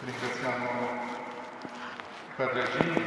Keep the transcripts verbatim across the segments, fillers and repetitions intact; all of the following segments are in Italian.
Ringraziamo Padre Gini,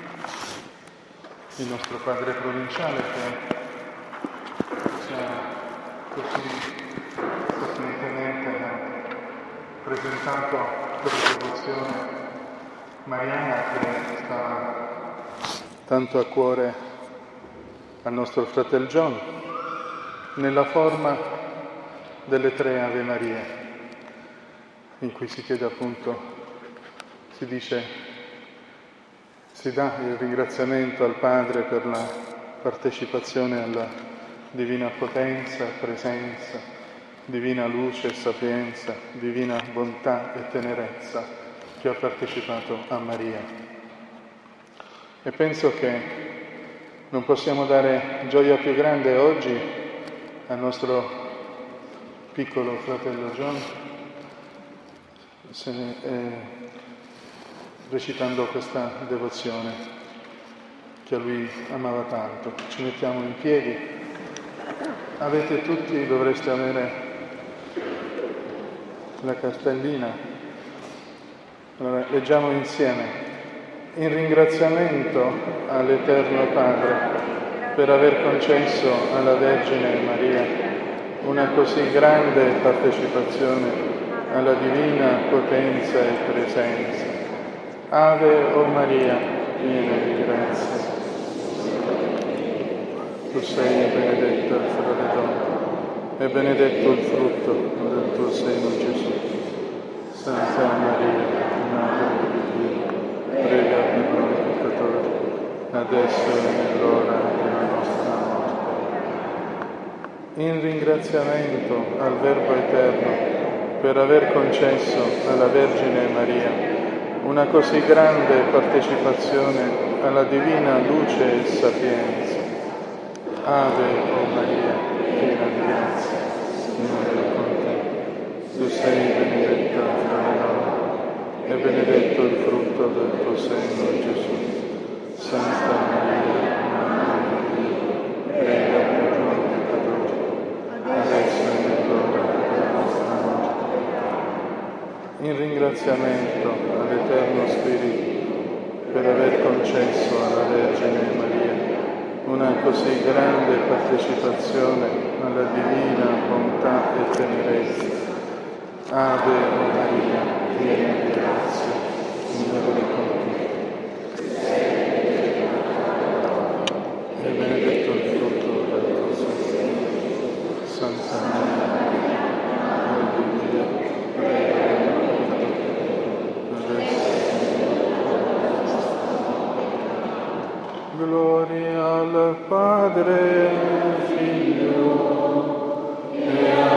il nostro padre provinciale, che ci ha così sapientemente presentato quella devozione mariana che sta tanto a cuore al nostro fratello John, nella forma delle tre Ave Marie, in cui si chiede appunto, si dice, si dà il ringraziamento al Padre per la partecipazione alla divina potenza, presenza, divina luce e sapienza, divina bontà e tenerezza che ha partecipato a Maria. E penso che non possiamo dare gioia più grande oggi al nostro piccolo fratello John, se ne, eh, recitando questa devozione che a lui amava tanto. Ci mettiamo in piedi. Avete tutti, dovreste avere la cartellina. Allora, leggiamo insieme. In ringraziamento all'Eterno Padre per aver concesso alla Vergine Maria una così grande partecipazione alla divina potenza e presenza. Ave o Maria, piena di grazia, tu sei benedetta fra le donne e benedetto il frutto del tuo seno, Gesù. Santa Maria, Madre di Dio, prega per noi peccatori, adesso e nell'ora della nostra morte. In ringraziamento al Verbo Eterno per aver concesso alla Vergine Maria una così grande partecipazione alla divina luce e sapienza. Ave o Maria, piena di grazia, Signore è con te. Tu sei benedetta fra le donne e benedetto il frutto del tuo seno, Gesù. Santa Maria, Madre di Dio, prega per noi peccatori, adesso e nell'ora della nostra morte. In ringraziamento all'Eterno Spirito per aver concesso alla Vergine Maria una così grande partecipazione alla divina bontà e tenerezza. Ave o Maria, piena di grazia, Signore è con te. E benedetto il frutto del tuo seno. Santa Maria, Madre di Dio, prega per noi. Gloria al Padre, Figlio e